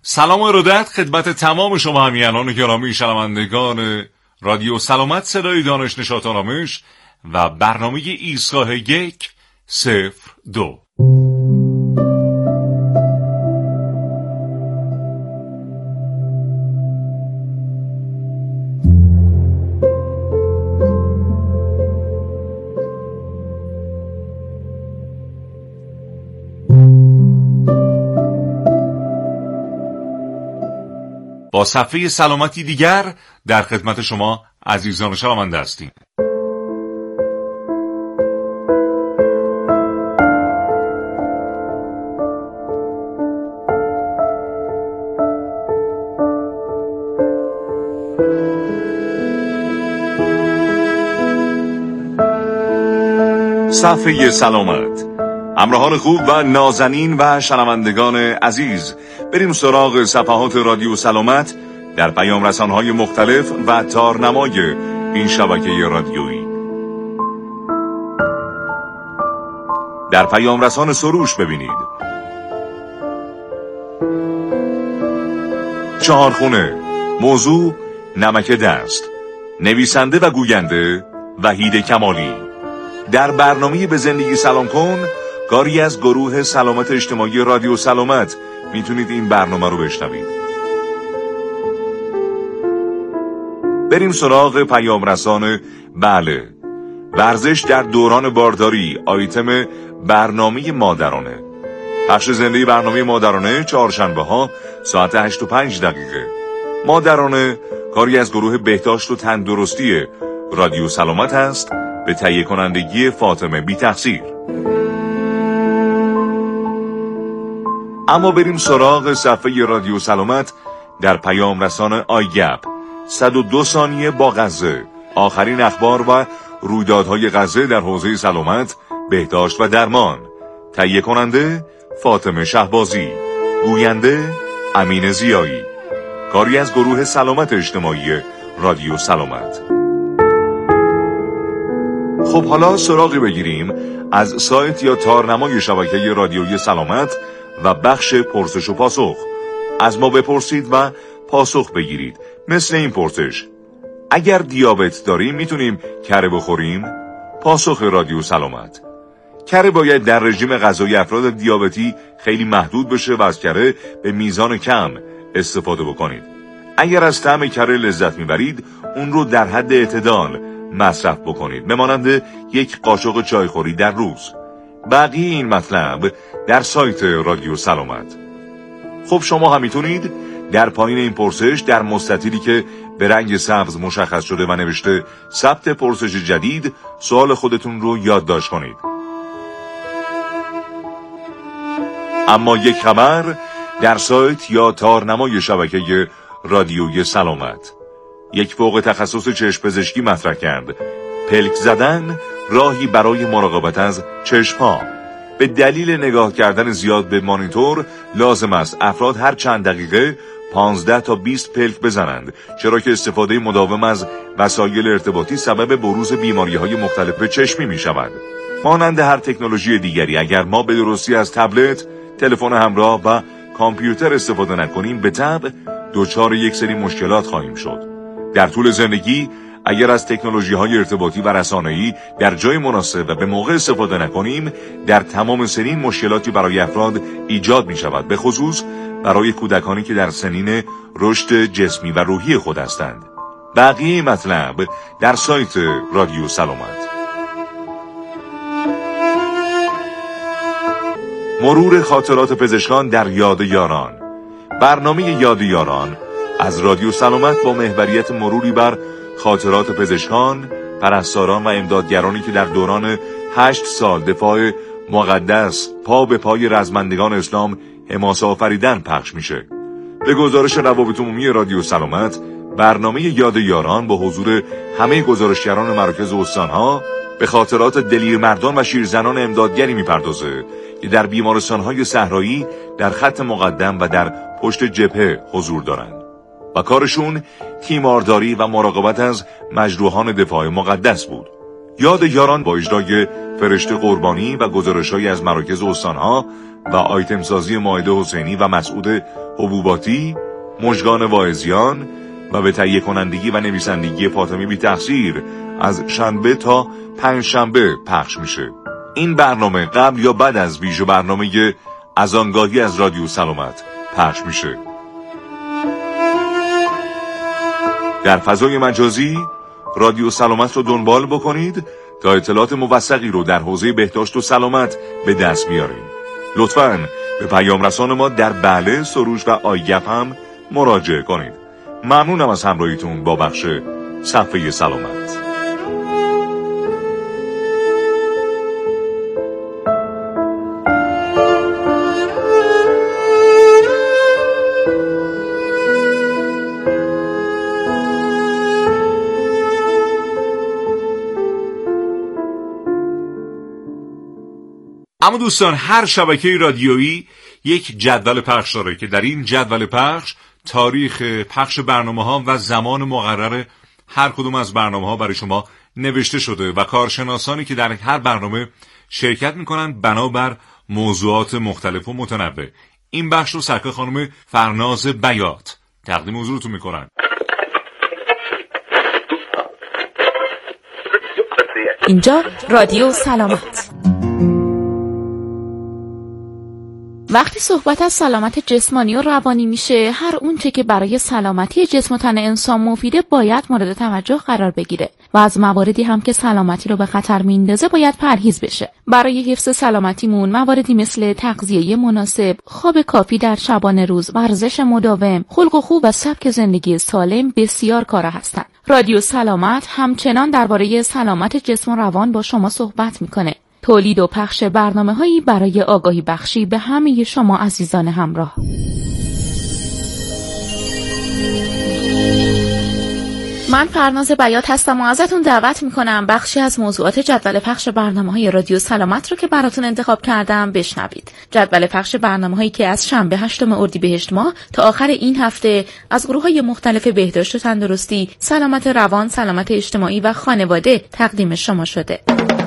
سلام و ارادت خدمت تمام شما همیهنان گرامی شنوندگان رادیو سلامت صدای دانش نشاط آرامش و برنامه ایستگاه 102. با صفحه سلامتی دیگر در خدمت شما عزیزان شنونده هستیم. صفحه سلامت، همراهان خوب و نازنین و شنوندگان عزیز، بریم سراغ صفحات رادیو سلامت در پیام رسانهای مختلف و تارنمای این شبکه رادیویی. در پیام رسان سروش ببینید: چهارخونه، موضوع نمک دست، نویسنده و گوینده وحید کمالی. در برنامه به زندگی سلام کن، کاری از گروه سلامت اجتماعی رادیو سلامت، میتونید این برنامه رو بشنوید. بریم سراغ پیام رسان. بله، ورزش در دوران بارداری، آیتم برنامه مادرانه. پخش زنده برنامه مادرانه چهارشنبه ها ساعت 8:05. مادرانه کاری از گروه بهداشت و تندرستی رادیو سلامت است، به تهیه کنندگی فاطمه بی تقصیر. اما بریم سراغ صفحه رادیو سلامت در پیام رسان آیگپ. 102 ثانیه با غزه، آخرین اخبار و رویدادهای غزه در حوزه سلامت، بهداشت و درمان. تهیه کننده فاطمه شهبازی، گوینده امین زیایی. کاری از گروه سلامت اجتماعی رادیو سلامت. خب حالا سراغی بگیریم از سایت یا تارنمای شبکه رادیویی سلامت و بخش پرسش و پاسخ. از ما بپرسید و پاسخ بگیرید. مثل این پرسش: اگر دیابت داریم میتونیم کره بخوریم؟ پاسخ رادیو سلامت: کره باید در رژیم غذایی افراد دیابتی خیلی محدود بشه و از کره به میزان کم استفاده بکنید. اگر از طعم کره لذت میبرید، اون رو در حد اعتدال مصرف بکنید، بمانند یک قاشق چایخوری در روز. بقیه این مطلب در سایت رادیو سلامت. خب شما هم میتونید در پایین این پرسش در مستطیلی که به رنگ سبز مشخص شده و نوشته ثبت پرسش جدید، سوال خودتون رو یادداشت کنید. اما یک خبر در سایت یا تارنمای شبکه رادیوی سلامت. یک فوق تخصص چشم پزشکی مطرح کرد: پلک زدن راهی برای مراقبت از چشم‌ها. به دلیل نگاه کردن زیاد به مانیتور لازم است افراد هر چند دقیقه 15 تا 20 پلک بزنند، چرا که استفاده مداوم از وسایل ارتباطی سبب بروز بیماری‌های مختلف چشمی می‌شود. مانند هر تکنولوژی دیگری، اگر ما به درستی از تبلت، تلفن همراه و کامپیوتر استفاده نکنیم، به تبع دچار یک سری مشکلات خواهیم شد. در طول زندگی اگر از تکنولوژی‌های ارتباطی و رسانه‌ای در جای مناسب و به موقع استفاده نکنیم، در تمام سنین مشکلاتی برای افراد ایجاد می‌شود، به خصوص برای کودکانی که در سنین رشد جسمی و روحی خود هستند. بقیه مطلب در سایت رادیو سلامت. مرور خاطرات پزشکان در یاد یاران. برنامه یاد یاران از رادیو سلامت با محوریت مروری بر خاطرات پزشکان، پرستاران و امدادگرانی که در دوران 8 سال دفاع مقدس پا به پای رزمندگان اسلام حماسه آفریدن پخش میشه. به گزارش روابط عمومی رادیو سلامت، برنامه یاد یاران با حضور همه گزارشگران مراکز استانها به خاطرات دلیرمردان و شیرزنان امدادگری میپردازه که در بیمارستانهای صحرایی در خط مقدم و در پشت جبهه حضور دارند و کارشون تیمارداری و مراقبت از مجروحان دفاع مقدس بود. یاد یاران با اجرای فرشته قربانی و گزارش‌هایی از مراکز استان‌ها و آیتم سازی مائده حسینی و مسعود حبوباتی، مژگان واعظیان و به تهیه کنندگی و نویسندگی فاطمی بی تقصیر از شنبه تا پنجشنبه پخش میشه. این برنامه قبل یا بعد از ویژه برنامه از آنگاهی از رادیو سلامت پخش میشه. در فضای مجازی رادیو سلامت رو دنبال بکنید تا اطلاعات موثقی رو در حوزه بهداشت و سلامت به دست بیارید. لطفاً به پیام رسان ما در بله، سروش و آیگپ هم مراجعه کنید. ممنونم از همراهیتون با بخش صفحه سلامت. اما دوستان، هر شبکه رادیویی یک جدول پخش داره که در این جدول پخش تاریخ پخش برنامه‌ها و زمان مقرر هر کدوم از برنامه‌ها برای شما نوشته شده و کارشناسانی که در هر برنامه شرکت می‌کنن بنابر موضوعات مختلف و متنوع. این بخش رو سرکار خانم فرناز بیات تقدیم حضورتون می‌کنن. اینجا رادیو سلامت. وقتی صحبت از سلامت جسمانی و روانی میشه، هر اونچه که برای سلامتی جسم و تن انسان مفیده باید مورد توجه قرار بگیره و از مواردی هم که سلامتی رو به خطر میندازه باید پرهیز بشه. برای حفظ سلامتیمون مواردی مثل تغذیه مناسب، خواب کافی در شبانه روز، ورزش مداوم، خلق و خو و سبک زندگی سالم بسیار کارا هستن. رادیو سلامت همچنان درباره سلامت جسم و روان با شما صحبت میکنه. تولید و پخش برنامه‌هایی برای آگاهی بخشی به همه شما عزیزان همراه. من فرناز بیات هستم و ازتون دعوت میکنم بخشی از موضوعات جدول پخش برنامه‌های رادیو سلامت رو که براتون انتخاب کردم بشنوید. جدول پخش برنامه‌هایی که از شنبه 8 اردیبهشت ماه تا آخر این هفته از گروه‌های مختلف بهداشت و تندرستی، سلامت روان، سلامت اجتماعی و خانواده تقدیم شما شده.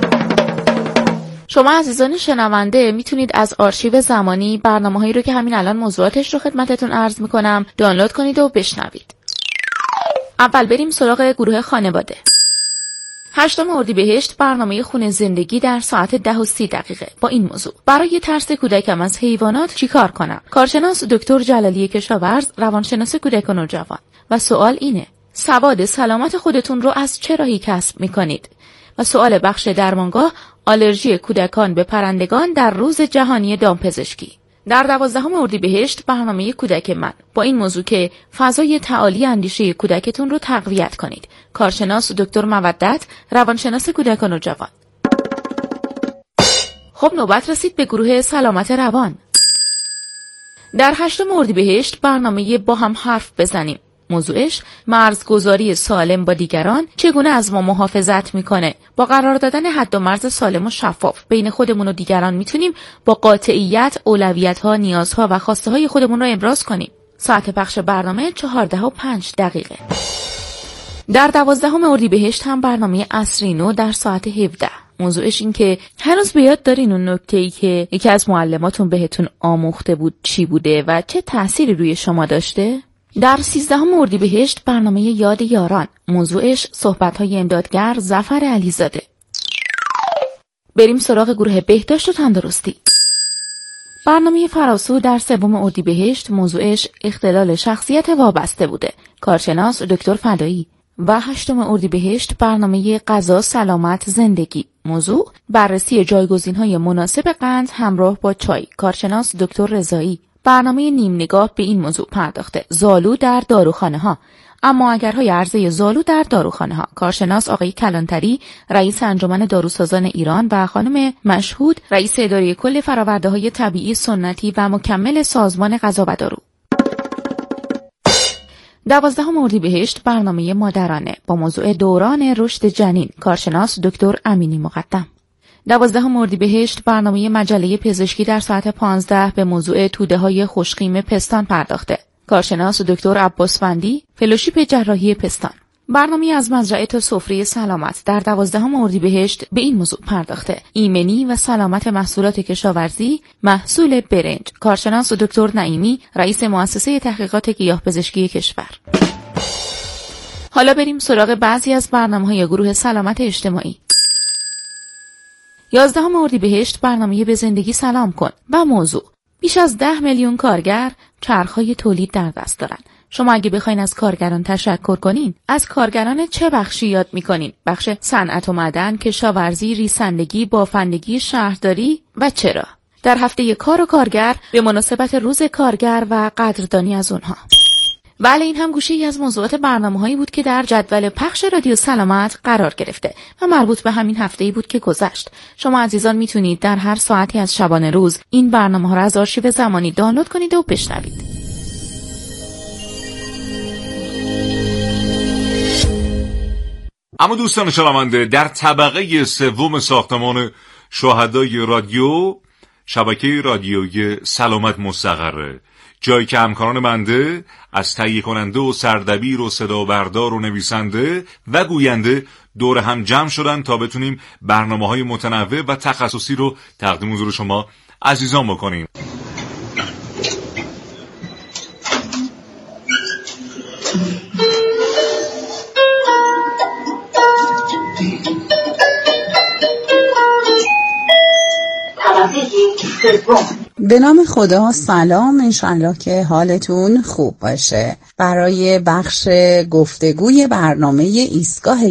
شما عزیزان شنونده میتونید از آرشیو زمانی برنامه‌هایی رو که همین الان موضوعاتش رو خدمتتون عرض میکنم دانلود کنید و بشنوید. اول بریم سراغ گروه خانواده. 8 اردیبهشت برنامه خونه زندگی در ساعت 10:30 با این موضوع: برای ترس کودکم از حیوانات چیکار کنم؟ کارشناس دکتر جلالی کشاورز، روانشناس کودکان و جوان. و سوال اینه: سواد سلامت خودتون رو از چه راهی کسب میکنید؟ و سوال بخش درمانگاه: آلرژی کودکان به پرندگان در روز جهانی دامپزشکی. در 12 اردیبهشت برنامه کودک من با این موضوع که فضای تعالی اندیشه کودکتون رو تقویت کنید. کارشناس دکتر مودت، روانشناس کودکان و جوان. خب نوبت رسید به گروه سلامت روان. در 8 اردیبهشت برنامه با هم حرف بزنیم. موضوعش مرزگذاری سالم با دیگران چگونه از ما محافظت میکنه. با قرار دادن حد و مرز سالم و شفاف بین خودمون و دیگران میتونیم با قاطعیت اولویت‌ها، نیازها و خواسته‌های خودمون رو ابراز کنیم. ساعت پخش برنامه 14:05. در 12 اردیبهشت هم برنامه عصری نو در ساعت 17. موضوعش این که هنوز به یاد دارین اون نکته‌ای که یکی از معلماتون بهتون آموخته بود چی بوده و چه تأثیری روی شما داشته؟ در 13 اردیبهشت برنامه یاد یاران. موضوعش صحبت‌های امدادگر ظفر علیزاده. بریم سراغ گروه بهداشت و تندرستی. برنامه فراسو در 3 اردیبهشت موضوعش اختلال شخصیت وابسته بوده. کارشناس دکتر فدایی. و 8 اردیبهشت برنامه غذا سلامت زندگی. موضوع بررسی جایگزین‌های مناسب قند همراه با چای. کارشناس دکتر رضایی. برنامه نیم نگاه به این موضوع پرداخته: زالو در داروخانه ها، اما اگرهای عرضه زالو در داروخانه ها. کارشناس آقای کلانتری، رئیس انجمن داروسازان ایران و خانم مشهود، رئیس اداره کل فرآورده‌های طبیعی سنتی و مکمل سازمان غذا و دارو. 12 اردیبهشت برنامه مادرانه با موضوع دوران رشد جنین. کارشناس دکتر امینی مقدم. 12 اردیبهشت برنامه مجله پزشکی در ساعت 15 به موضوع توده‌های خوشقیم پستان پرداخته. کارشناس دکتر عباس‌فندی، فلوشیپ جراحی پستان. برنامه از مزرعه تا سفره سلامت در 12 اردیبهشت به این موضوع پرداخته: ایمنی و سلامت محصولات کشاورزی، محصول برنج. کارشناس دکتر نعیمی، رئیس مؤسسه تحقیقات گیاهپزشکی کشور. حالا بریم سراغ بعضی از برنامه‌های گروه سلامت اجتماعی. 11 اردیبهشت برنامه به زندگی سلام کن و موضوع: بیش از 10 میلیون کارگر چرخهای تولید در دست دارن. شما اگه بخواین از کارگران تشکر کنین، از کارگران چه بخشی یاد میکنین؟ بخش صنعت و معدن، کشاورزی، ریسندگی، بافندگی، شهرداری و چرا؟ در هفته کار و کارگر به مناسبت روز کارگر و قدردانی از اونها. بله، این هم گوشه‌ای از موضوعات برنامه‌هایی بود که در جدول پخش رادیو سلامت قرار گرفته و مربوط به همین هفته‌ای بود که گذشت. شما عزیزان میتونید در هر ساعتی از شبانه روز این برنامه‌ها را از آرشیو زمانی دانلود کنید و بشنوید. اما دوستان شنونده، در طبقه سوم ساختمان شهدای رادیو، شبکه رادیویی سلامت مستقره، جایی که همکاران بنده از تهیه کننده و سردبیر و صدا بردار و نویسنده و گوینده دور هم جمع شدن تا بتونیم برنامه‌های متنوع و تخصصی رو تقدیم حضور شما عزیزان بکنیم. به نام خدا، سلام، انشالله که حالتون خوب باشه. برای بخش گفتگوی برنامه ایستگاه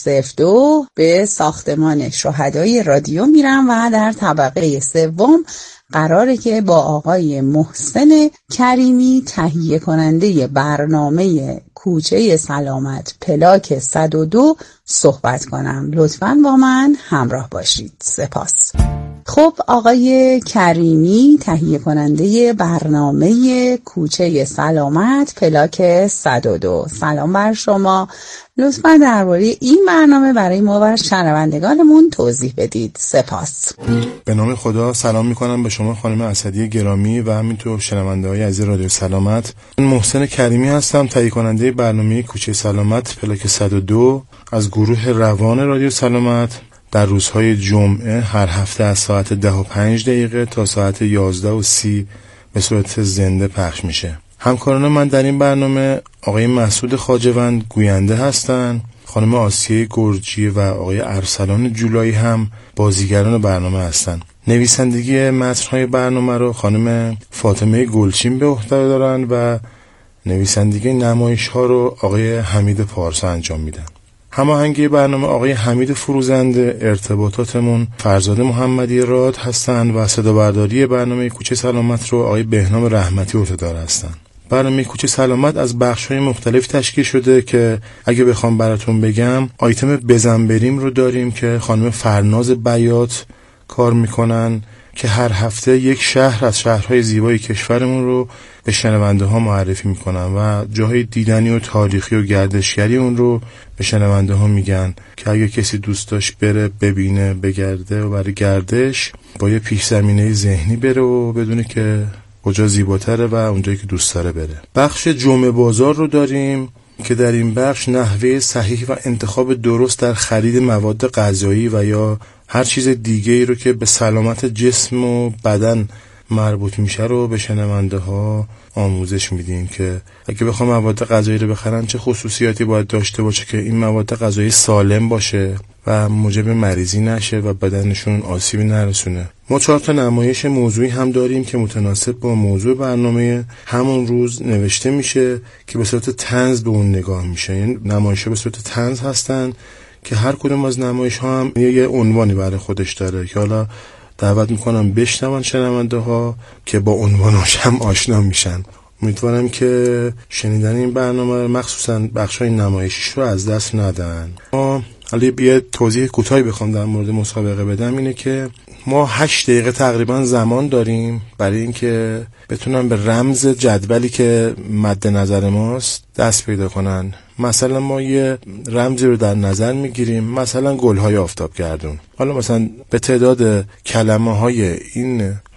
102 به ساختمان شهدای رادیو میرم و در طبقه سوم قراره که با آقای محسن کریمی، تهیه کننده برنامه کوچه سلامت پلاک 102 صحبت کنم. لطفاً با من همراه باشید. سپاس. خب آقای کریمی، تهیه کننده برنامه کوچه سلامت پلاک 102، سلام بر شما. لطفاً درباره این برنامه برای ما و شنوندگانمون توضیح بدید. سپاس. به نام خدا، سلام میکنم به شما خانم اسدی گرامی و همینطور شنونده‌های عزیز رادیو سلامت. من محسن کریمی هستم، تهیه کننده برنامه کوچه سلامت پلاک 102 از گروه روان رادیو سلامت. در روزهای جمعه هر هفته از ساعت 10:05 تا ساعت 11:30 به صورت زنده پخش میشه. همکاران من در این برنامه آقای مسعود خواجوند گوینده هستند، خانم آسیه گرجی و آقای ارسلان جولایی هم بازیگران برنامه هستند. نویسندگی متن‌های برنامه رو خانم فاطمه گلچین به عهده دارن و نویسندگی نمایش‌ها رو آقای حمید پارسا انجام میدن. هماهنگی برنامه آقای حمید فروزنده، ارتباطاتمون فرزاد محمدی راد هستند و صدا برداری برنامه کوچه سلامت رو آقای بهنام رحمتی عهده‌دار هستند. برنامه کوچه سلامت از بخش‌های مختلف تشکیل شده که اگه بخوام براتون بگم، آیتم بزن بریم رو داریم که خانم فرناز بیات کار میکنن که هر هفته یک شهر از شهرهای زیبای کشورمون رو به شنونده ها معرفی میکنن و جاهای دیدنی و تاریخی و گردشگری اون رو به شنونده ها میگن که اگه کسی دوست داشت بره ببینه، بگرده و برای گردش با یه پیش زمینه ذهنی بره و بدونه که کجا زیباتره و اونجایی که دوست داره بره. بخش جمعه بازار رو داریم که در این بخش نحوه صحیح و انتخاب درست در خرید مواد غذایی و یا هر چیز دیگه ای رو که به سلامت جسم و بدن مربوط میشه رو به شنونده ها آموزش میدیم که اگه بخوام مواد غذایی رو بخرن چه خصوصیاتی باید داشته باشه که این مواد غذایی سالم باشه و موجب مریضی نشه و بدنشون آسیبی نرسونه. ما 4 تا نمایش موضوعی هم داریم که متناسب با موضوع برنامه همون روز نوشته میشه که به صورت طنز به اون نگاه میشه. این نمایش‌ها به صورت طنز هستن که هر کدوم از نمایش‌ها هم یه عنوانی برای خودش داره که حالا دعوت میکنم بشنون شنونده ها که با عنوانش هم آشنا میشن. امیدوارم که شنیدن این برنامه مخصوصا بخشای نمایشیش رو از دست ندن. حالا یه توضیح کوتاهی بخوام در مورد مسابقه بدم اینه که ما 8 دقیقه تقریبا زمان داریم برای اینکه بتونن به رمز جدولی که مد نظر ماست دست پیدا کنن. مثلا ما یه رمزی رو در نظر میگیریم، مثلا گل‌های آفتابگردون. حالا مثلا به تعداد کلمه‌های این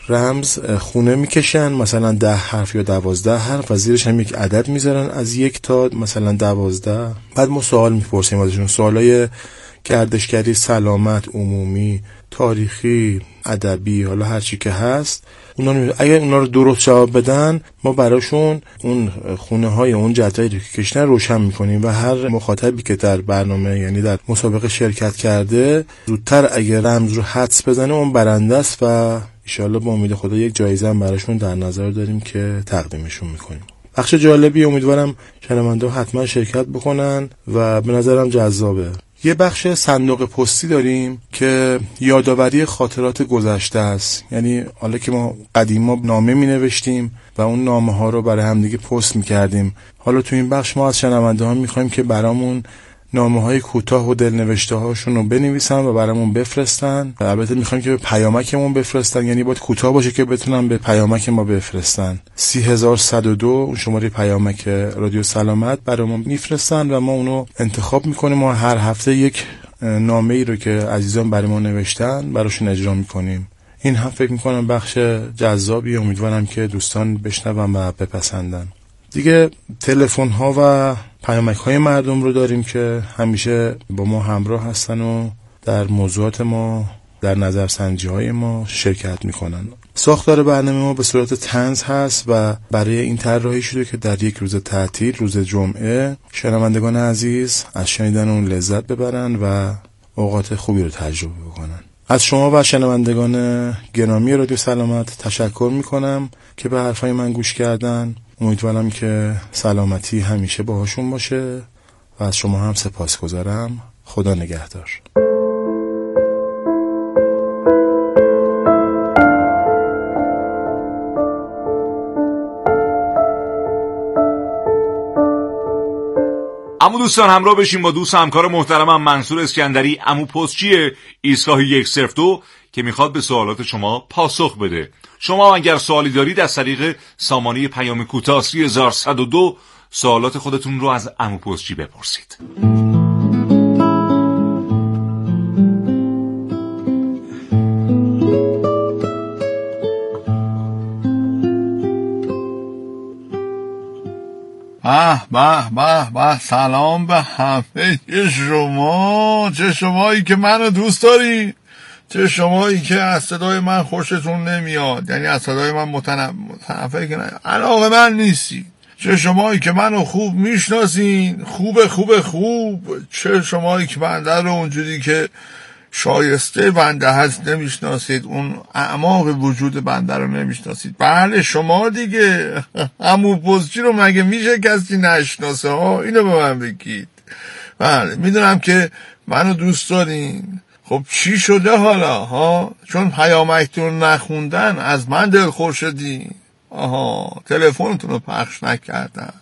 رمز خونه میکشن، مثلا 10 حرف یا 12 حرف و زیرش هم یک عدد میذارن از 1 تا مثلا 12. بعد ما سوال میپرسیم ازشون، سوالای گردشگری، سلامت، عمومی، تاریخی، ادبی، حالا هر چی که هست. اگر اونا رو درست جواب بدن ما براشون اون خونه های اون جدایی که کشتن روشن میکنیم و هر مخاطبی که در برنامه یعنی در مسابقه شرکت کرده زودتر اگر رمز رو حدس بزنه اون برنده است و ان شاءالله با امید خدا یک جایزه هم براشون در نظر داریم که تقدیمشون میکنیم. بخش جالبی، امیدوارم شنونده حتما شرکت بکنن و به نظرم جذابه. یه بخش صندوق پستی داریم که یادآوری خاطرات گذشته است. یعنی حالا که ما قدیما نامه می نوشتیم و اون نامه ها رو برای همدیگه پست می کردیم، حالا تو این بخش ما از شنونده ها می خوایم که برامون نامه های کوتاه و دلنوشته هاشون رو بنویسن و برامون بفرستن. البته می خوایم که به پیامکمون بفرستن، یعنی باید کوتاه باشه که بتونن به پیامک ما بفرستن. 30102 اون شماره پیامک رادیو سلامت برامون میفرستن و ما اونو انتخاب میکنیم. ما هر هفته یک نامه ای رو که عزیزان برای ما نوشتن براشون اجرا میکنیم. این هم فکر میکنم بخش جذابی، امیدوارم که دوستان بشنون و بپسندن. دیگه تلفن ها و پیامک های مردم رو داریم که همیشه با ما همراه هستن و در موضوعات ما، در نظرسنجی های ما شرکت میکنن. ساختار برنامه ما به صورت طنز هست و برای این طراحی شده که در یک روز تعطیل، روز جمعه، شنوندگان عزیز از شنیدن اون لذت ببرن و اوقات خوبی رو تجربه بکنن. از شما و شنوندگان گرامی رادیو سلامت تشکر میکنم که به حرفای من گوش کردن. امیدوارم که سلامتی همیشه باهاشون باشه و از شما هم سپاسگزارم. خدا نگهدار. اما دوستان همراه بشیم با دوست همکار محترمم منصور اسکندری، عمو پستچی ایستگاه 102 که میخواد به سوالات شما پاسخ بده. شما اگر سوالی دارید از طریق سامانه پیام کوتاه 3102 سوالات خودتون رو از عمو پستچی بپرسید. به سلام به همه شما. چه شمایی که منو دوست دارید، چه شمایی که از صدای من خوشتون نمیاد، یعنی از صدای من متنفر که علاقه من نیستی. چه شمایی که منو خوب میشناسین، خوب. چه شمایی که بنده رو اونجوری که شایسته بنده هست نمیشناسید، اون اعماق وجود بنده رو نمیشناسید. بله شما دیگه. عمو پستچی رو مگه میشه کسی نشناسه ها؟ اینو به من بگید. بله میدونم که منو دوست دارین. خب چی شده حالا ها؟ چون پیامکتون نخوندن از من دلخور شدین. تلفنتون رو پخش نکردن.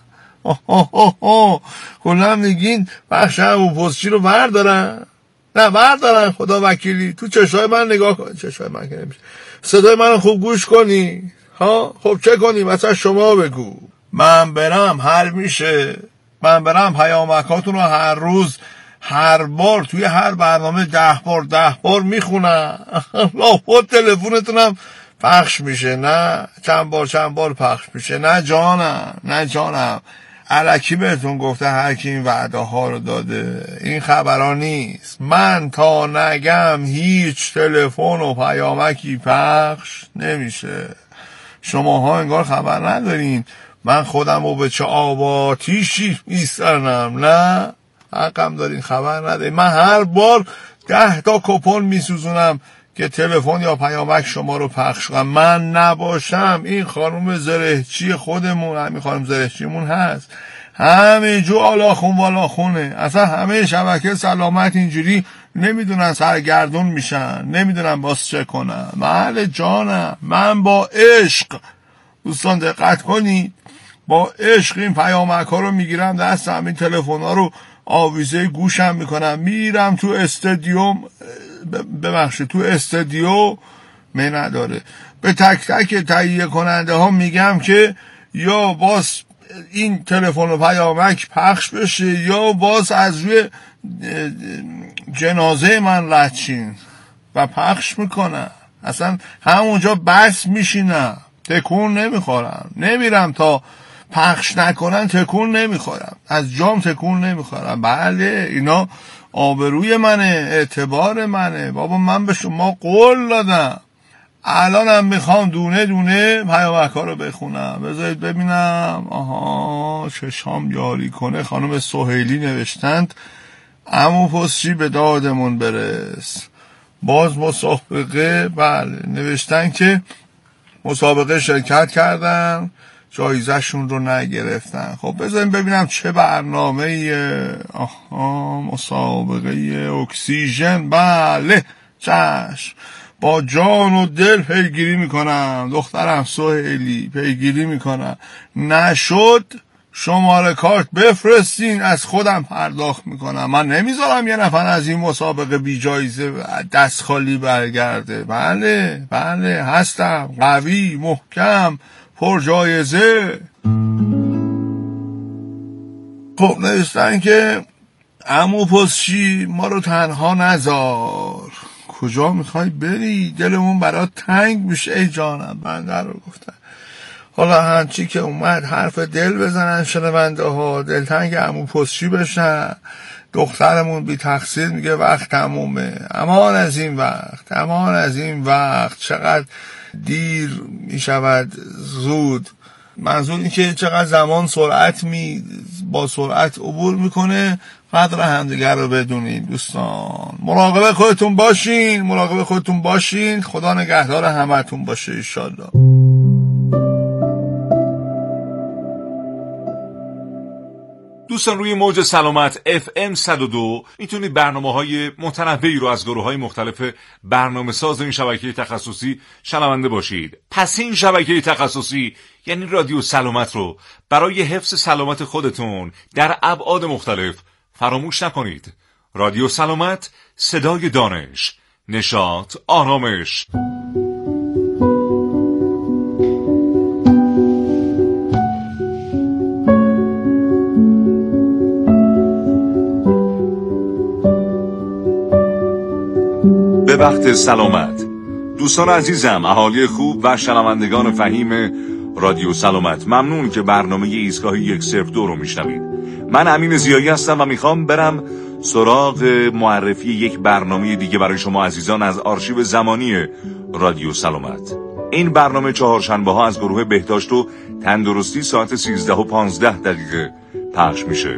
کلا میگین بخش عمو پستچی رو بردارن. نه بردارن، خدا وکیلی. تو چشای من نگاه کن. چشای من که نمیشه. صدای من خوب گوش کنی ها. خب چه کنیم؟ مثلا شما بگو. من برم هر میشه. من برم پیامکاتون رو هر روز، هر بار توی هر برنامه 10 بار میخونم. لاپات تلفنتونم پخش میشه. نه چند بار پخش میشه. نه جانم الکی بهتون گفته هر کی این وعده ها رو داده. این خبرها نیست. من تا نگم هیچ تلفن و پیامکی پخش نمیشه. شماها انگار خبر ندارین من خودم رو به چه آباتیشی میسرنم. نه حقم دارین، خبر ندارین. من هر بار 10 تا کپون میسوزونم که تلفن یا پیامک شما رو پخش کنم. من نباشم این خانم زرهچی خودمون، همین خانم زرهچیمون هست، همه جو آلاخونه. اصلا همه شبکه سلامت اینجوری نمیدونن سرگردون میشن، نمیدونن باز چه کنن. بله جانم، من با عشق، دوستان دقت کنید، با عشق این پیامک ها رو میگیرم دستم، این تلفن ها رو آویزه گوشم میکنم، میرم تو استودیو می نداره، به تک تک تهیه کننده ها میگم که یا باز این تلفن و پیامک پخش بشه یا باز از روی جنازه من رد شین و پخش میکنم. اصلا همونجا بس میشینم، تکون نمیخورم، نمیرم تا پخش نکنن، تکون نمیخورم، از جام تکون نمیخورم. بله اینا آبروی منه، اعتبار منه بابا، من به شما قول دادم. الانم میخوام دونه دونه پیامک‌ها رو بخونم، بذارید ببینم. آها چشام یاری کنه. خانم سهیلی نوشتند عمو پستچی به دادمون برس. باز مسابقه، بله نوشتن که مسابقه شرکت کردن، جایزه‌شون رو نگرفتن. خب بذاریم ببینم چه برنامه. آها مسابقه اکسیژن، بله چشم، با جان و دل پیگیری میکنم، دخترم سهیلی پیگیری میکنم، نشد شماره کارت بفرستین، از خودم پرداخت میکنم. من نمیذارم یه نفر از این مسابقه بی جایزه دست خالی برگرده. بله بله هستم، قوی، محکم، پر جایزه. خب نوشتن که عمو پستچی ما رو تنها نذار. کجا میخوای بری؟ دلمون برات تنگ میشه. ای جانم بنده رو گفتن. حالا هرچی که اومد حرف دل بزنن شنونده ها، دلتنگ عمو پستچی بشن. دخترمون بی تقصیر میگه وقت تمومه. امان از این وقت، امان از این وقت، چقدر دیر میشود زود. منظور این که چقدر زمان با سرعت عبور میکنه. قدر همدیگر رو بدونین دوستان. مراقب خودتون باشین. خدا نگهدار همتون باشه انشالله. دوستان روی موج سلامت FM 102 میتونید برنامه‌های متنوعی رو از گروه‌های مختلف برنامه‌ساز این شبکه تخصصی شنونده باشید. پس این شبکه تخصصی یعنی رادیو سلامت رو برای حفظ سلامت خودتون در ابعاد مختلف فراموش نکنید. رادیو سلامت، صدای دانش، نشاط، آرامش. به وقت سلامت. دوستان عزیزم، اهالی خوب و شنوندگان فهیم رادیو سلامت، ممنون که برنامه ایستگاه 102 رو میشنوید. من امین ضیایی هستم و میخوام برم سراغ معرفی یک برنامه دیگه برای شما عزیزان از آرشیو زمانی رادیو سلامت. این برنامه چهارشنبه ها از گروه بهداشت و تندرستی ساعت 13:15 پخش میشه.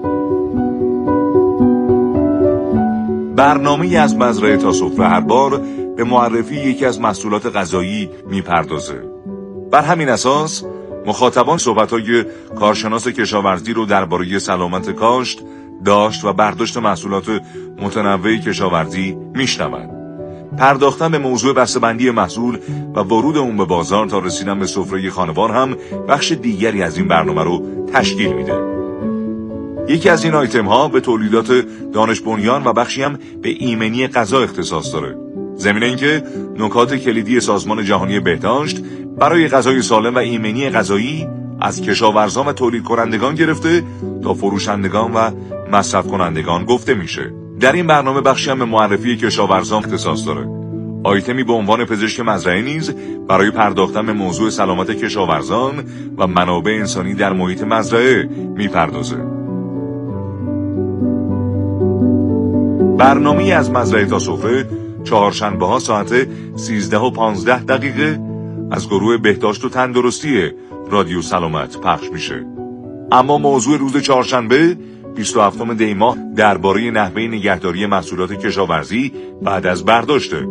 برنامه از مزرعه تا سفره هر بار به معرفی یکی از محصولات غذایی میپردازه. بر همین اساس مخاطبان صحبت‌های کارشناس کشاورزی رو درباره سلامت کاشت، داشت و برداشت محصولات متنوع کشاورزی میشنوند. پرداختن به موضوع بسته‌بندی محصول و ورود اون به بازار تا رسیدن به سفره خانوار هم بخش دیگری از این برنامه رو تشکیل میده. یکی از این آیتم ها به تولیدات دانش بنیان و بخشی هم به ایمنی غذا اختصاص داره. ضمن اینکه نکات کلیدی سازمان جهانی بهداشت برای غذای سالم و ایمنی غذایی از کشاورزان و تولید کنندگان گرفته تا فروشندگان و مصرف کنندگان گفته میشه. در این برنامه بخشی هم به معرفی کشاورزان اختصاص داره. آیتمی به عنوان پزشک مزرعه نیز برای پرداختن به موضوع سلامت کشاورزان و منابع انسانی در محیط مزرعه میپردازه. برنامه از مزرعه تا سفره چهارشنبه ها ساعت 13:15 از گروه بهداشت و تندرستی رادیو سلامت پخش میشه. اما موضوع روز چهارشنبه 27 دی ماه درباره نحوه نگهداری محصولات کشاورزی بعد از برداشته.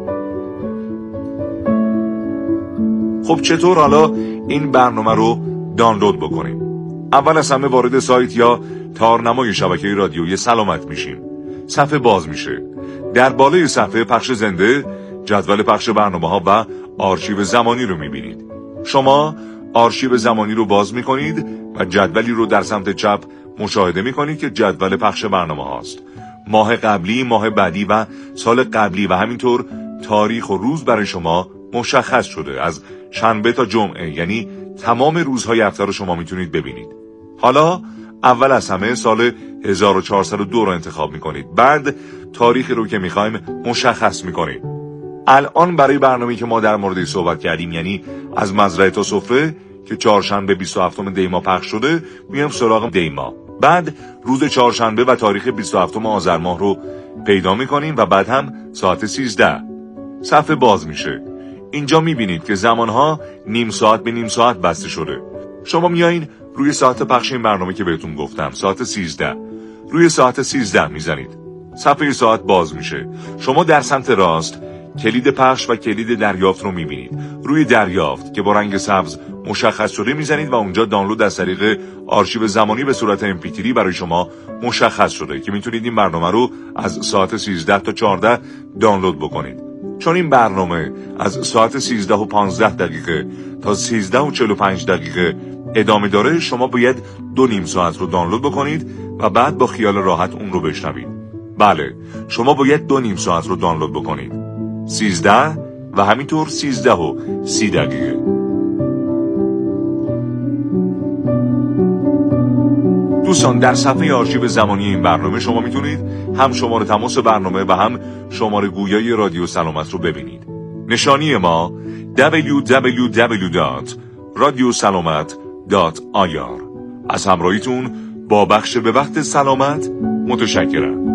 خب چطور حالا این برنامه رو دانلود بکنیم؟ اول از همه وارد سایت یا تارنمای شبکه رادیویی سلامت میشیم. صفحه باز میشه. در بالای صفحه پخش زنده، جدول پخش برنامه‌ها و آرشیو زمانی رو میبینید. شما آرشیو زمانی رو باز میکنید و جدولی رو در سمت چپ مشاهده میکنید که جدول پخش برنامه هاست. ماه قبلی، ماه بعدی و سال قبلی و همینطور تاریخ و روز برای شما مشخص شده. از شنبه تا جمعه، یعنی تمام روزهای هفته رو شما میتونید ببینید. حالا اول از همه سال 1402 رو انتخاب میکنید. بعد تاریخی رو که میخوایم مشخص میکنید. الان برای برنامه‌ای که ما در موردش صحبت کردیم، یعنی از مزرعه تا سفره که چهارشنبه 27 دی ماه پخش شده، میام سراغ دی ماه. بعد روز چهارشنبه و تاریخ 27 آذر ماه رو پیدا میکنیم و بعد هم ساعت 13 صفحه باز میشه. اینجا میبینید که زمانها نیم ساعت به نیم ساعت بسته شده. شما میایین روی ساعت پخش این برنامه که بهتون گفتم، ساعت 13. روی ساعت 13 میزنید. صفحه ساعت باز میشه. شما در سمت راست کلید پخش و کلید دریافت رو میبینید. روی دریافت که با رنگ سبز مشخص شده میزنید و اونجا دانلود از طریق آرشیو زمانی به صورت MP3 برای شما مشخص شده که میتونید این برنامه رو از ساعت 13 تا 14 دانلود بکنید. چون این برنامه از ساعت 13 و 15 دقیقه تا 13 و 45 دقیقه ادامه داره، شما باید 2 نیم ساعت رو دانلود بکنید و بعد با خیال راحت اون رو بشنوید. بله، شما باید 2 نیم ساعت رو دانلود بکنید. 13 و همینطور 13 و 30 دقیقه. دوستان، در صفحه آرشیو زمانی این برنامه شما میتونید هم شماره تماس برنامه و هم شماره گویای رادیو سلامت رو ببینید. نشانی ما www.radiosalamat.ir. از همراهیتون با بخش به وقت سلامت متشکرم.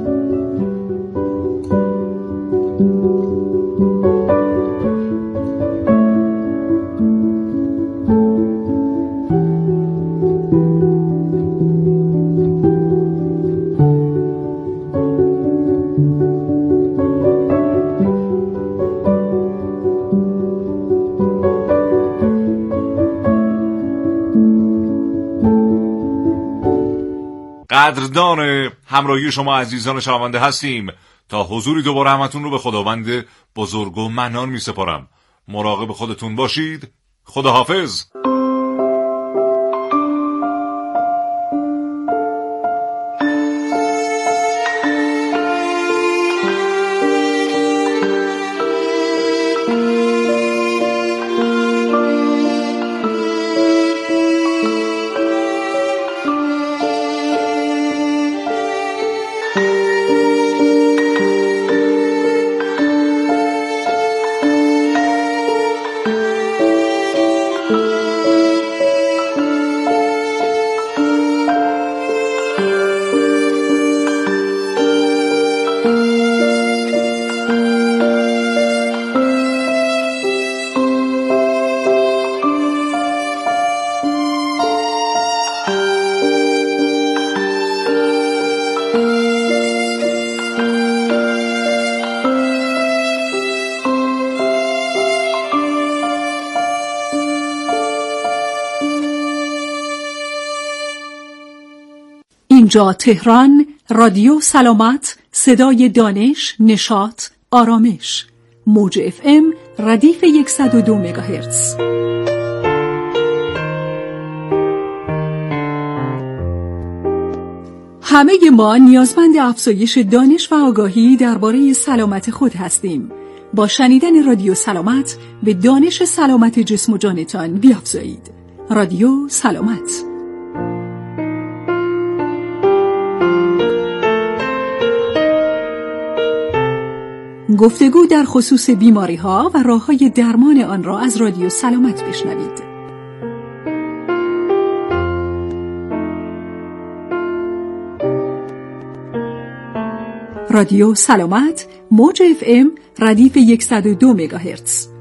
قدردان همراهی شما عزیزان شنونده هستیم. تا حضوری دوباره همتون رو به خداوند بزرگ و منان می سپارم. مراقب خودتون باشید. خداحافظ. اینجا تهران، رادیو سلامت، صدای دانش، نشاط، آرامش. موج FM ردیف 102 مگاهرتز. همه ما نیازمند افزایش دانش و آگاهی درباره سلامت خود هستیم. با شنیدن رادیو سلامت به دانش سلامت جسم و جانتان بیافزایید. رادیو سلامت. گفتگو در خصوص بیماری‌ها و راه‌های درمان آن را از رادیو سلامت بشنوید. رادیو سلامت، موج FM ردیف 102 مگاهرتز.